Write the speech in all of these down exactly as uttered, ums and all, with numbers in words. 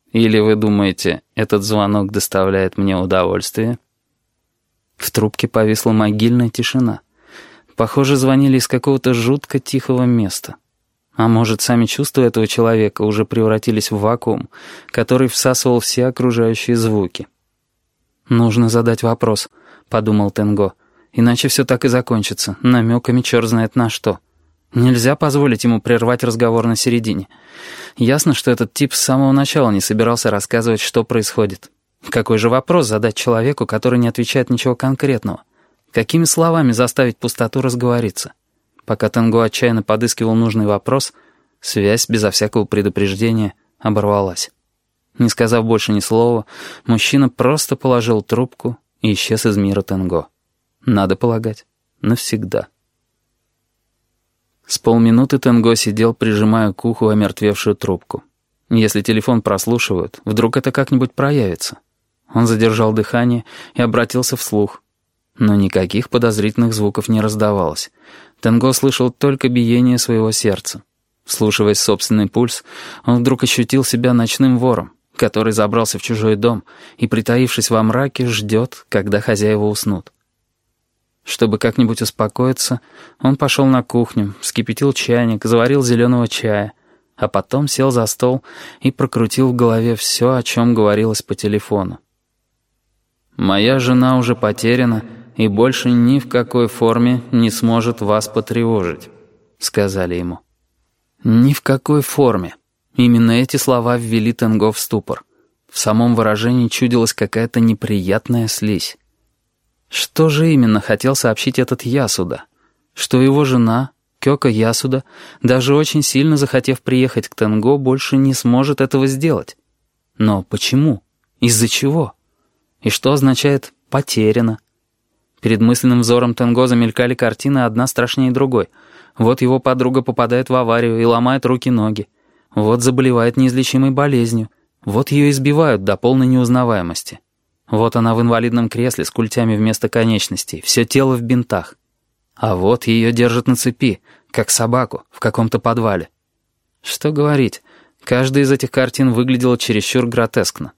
Или вы думаете, этот звонок доставляет мне удовольствие?» В трубке повисла могильная тишина. Похоже, звонили из какого-то жутко тихого места. А может, сами чувства этого человека уже превратились в вакуум, который всасывал все окружающие звуки. «Нужно задать вопрос», — подумал Тенго. «Иначе все так и закончится, намеками черт знает на что. Нельзя позволить ему прервать разговор на середине. Ясно, что этот тип с самого начала не собирался рассказывать, что происходит. Какой же вопрос задать человеку, который не отвечает ничего конкретного? Какими словами заставить пустоту разговориться?» Пока Тенго отчаянно подыскивал нужный вопрос, связь, безо всякого предупреждения, оборвалась. Не сказав больше ни слова, мужчина просто положил трубку и исчез из мира Тенго. Надо полагать, навсегда. С полминуты Тенго сидел, прижимая к уху омертвевшую трубку. Если телефон прослушивают, вдруг это как-нибудь проявится. Он задержал дыхание и обратился вслух. Но никаких подозрительных звуков не раздавалось. Тенго слышал только биение своего сердца. Вслушиваясь в собственный пульс, он вдруг ощутил себя ночным вором, который забрался в чужой дом и, притаившись во мраке, ждет, когда хозяева уснут. Чтобы как-нибудь успокоиться, он пошел на кухню, вскипятил чайник, заварил зеленого чая, а потом сел за стол и прокрутил в голове все, о чем говорилось по телефону. «Моя жена уже потеряна и больше ни в какой форме не сможет вас потревожить», — сказали ему. «Ни в какой форме». Именно эти слова ввели Тенго в ступор. В самом выражении чудилась какая-то неприятная слизь. Что же именно хотел сообщить этот Ясуда? Что его жена, Кёка Ясуда, даже очень сильно захотев приехать к Тенго, больше не сможет этого сделать. Но почему? Из-за чего? И что означает «потеряно»? Перед мысленным взором Тенго замелькали картины, одна страшнее другой. Вот его подруга попадает в аварию и ломает руки-ноги. Вот заболевает неизлечимой болезнью. Вот ее избивают до полной неузнаваемости. Вот она в инвалидном кресле с культями вместо конечностей, все тело в бинтах. А вот ее держат на цепи, как собаку, в каком-то подвале. Что говорить, каждая из этих картин выглядела чересчур гротескно.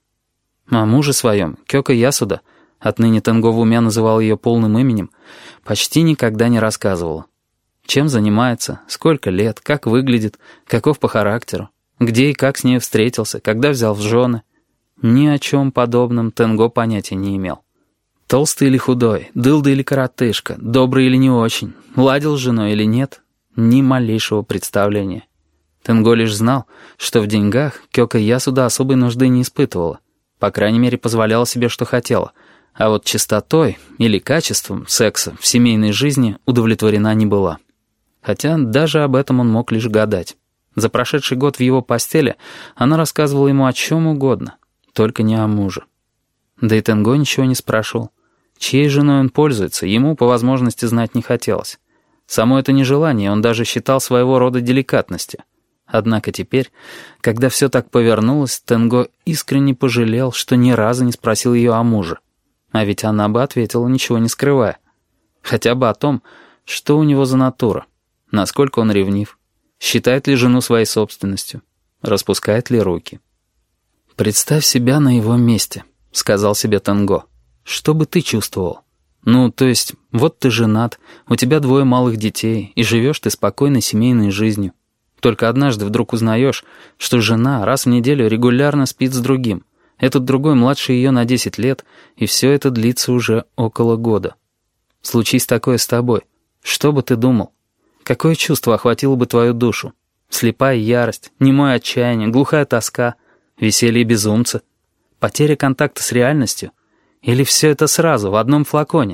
О муже своем, Кёка Ясуда, отныне Тенго в уме называл ее полным именем, почти никогда не рассказывала. Чем занимается, сколько лет, как выглядит, каков по характеру, где и как с ней встретился, когда взял в жены. Ни о чем подобном Тенго понятия не имел. Толстый или худой, дылда или коротышка, добрый или не очень, ладил с женой или нет, ни малейшего представления. Тенго лишь знал, что в деньгах Кёка Ясуда особой нужды не испытывала, по крайней мере позволяла себе, что хотела, а вот чистотой или качеством секса в семейной жизни удовлетворена не была. Хотя даже об этом он мог лишь гадать. За прошедший год в его постели она рассказывала ему о чем угодно, только не о муже. Да и Тенго ничего не спрашивал. Чьей женой он пользуется, ему по возможности знать не хотелось. Само это нежелание он даже считал своего рода деликатностью. Однако теперь, когда все так повернулось, Тенго искренне пожалел, что ни разу не спросил ее о муже. А ведь она бы ответила, ничего не скрывая. Хотя бы о том, что у него за натура, насколько он ревнив, считает ли жену своей собственностью, распускает ли руки. «Представь себя на его месте», — сказал себе Тенго. «Что бы ты чувствовал? Ну, то есть, вот ты женат, у тебя двое малых детей, и живешь ты спокойной семейной жизнью. Только однажды вдруг узнаешь, что жена раз в неделю регулярно спит с другим. Этот другой младше ее на десять лет, и все это длится уже около года. Случись такое с тобой, что бы ты думал? Какое чувство охватило бы твою душу? Слепая ярость, немое отчаяние, глухая тоска, веселье безумца, потеря контакта с реальностью? Или все это сразу, в одном флаконе?»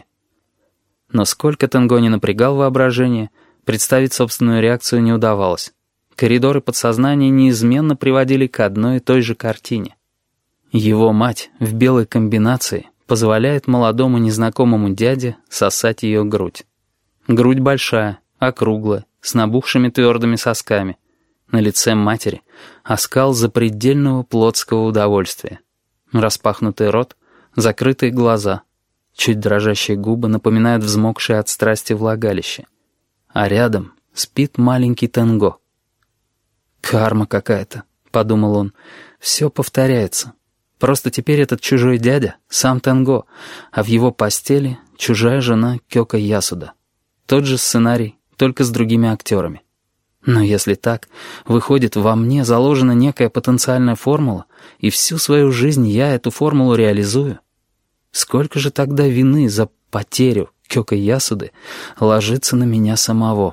Но сколько Тенго не напрягал воображение, представить собственную реакцию не удавалось. Коридоры подсознания неизменно приводили к одной и той же картине. Его мать в белой комбинации позволяет молодому незнакомому дяде сосать ее грудь. Грудь большая, округлая, с набухшими твердыми сосками. На лице матери оскал запредельного плотского удовольствия. Распахнутый рот, закрытые глаза, чуть дрожащие губы напоминают взмокшее от страсти влагалище. А рядом спит маленький Тенго. «Карма какая-то», — подумал он. Все повторяется. Просто теперь этот чужой дядя — сам Тенго, а в его постели чужая жена Кёка Ясуда. Тот же сценарий, только с другими актерами. Но если так, выходит, во мне заложена некая потенциальная формула, и всю свою жизнь я эту формулу реализую. Сколько же тогда вины за потерю Кёка Ясуды ложится на меня самого?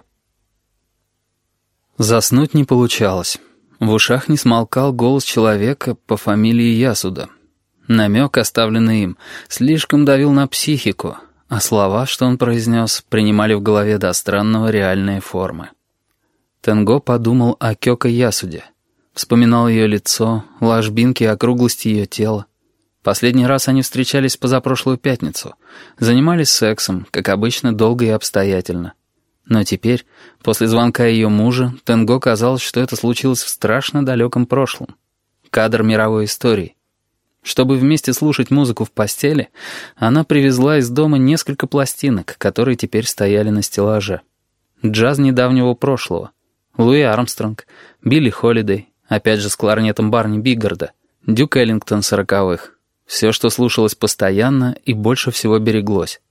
Заснуть не получалось. В ушах не смолкал голос человека по фамилии Ясуда. Намек, оставленный им, слишком давил на психику, а слова, что он произнес, принимали в голове до странного реальные формы. Тенго подумал о Кёка Ясуде. Вспоминал ее лицо, ложбинки и округлости ее тела. Последний раз они встречались позапрошлую пятницу. Занимались сексом, как обычно, долго и обстоятельно. Но теперь, после звонка ее мужа, Тенго казалось, что это случилось в страшно далеком прошлом. Кадр мировой истории. Чтобы вместе слушать музыку в постели, она привезла из дома несколько пластинок, которые теперь стояли на стеллаже. Джаз недавнего прошлого. Луи Армстронг, Билли Холидей, опять же с кларнетом Барни Биггарда, Дюк Эллингтон сороковых. Все, что слушалось постоянно и больше всего береглось.